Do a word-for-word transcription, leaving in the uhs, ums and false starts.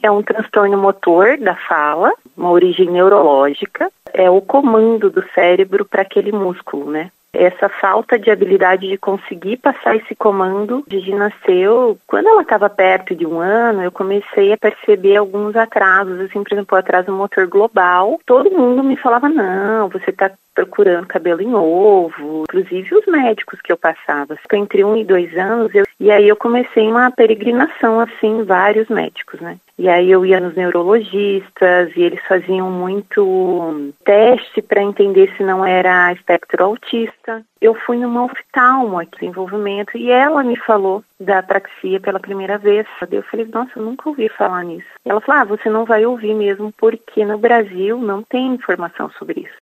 É um transtorno motor da fala, uma origem neurológica, é o comando do cérebro para aquele músculo, né? Essa falta de habilidade de conseguir passar esse comando, Gigi nasceu, quando ela estava perto de um ano, eu comecei a perceber alguns atrasos, assim, por exemplo, o atraso motor global. Todo mundo me falava, não, você está procurando cabelo em ovo, inclusive os médicos que eu passava. Entre um e dois anos, eu, e aí eu comecei uma peregrinação, assim, vários médicos, né? E aí eu ia nos neurologistas e eles faziam muito teste para entender se não era espectro autista. Eu fui numa oftalmo aqui, desenvolvimento, e ela me falou da apraxia pela primeira vez. Eu falei, nossa, eu nunca ouvi falar nisso. E ela falou, ah, você não vai ouvir mesmo, porque no Brasil não tem informação sobre isso.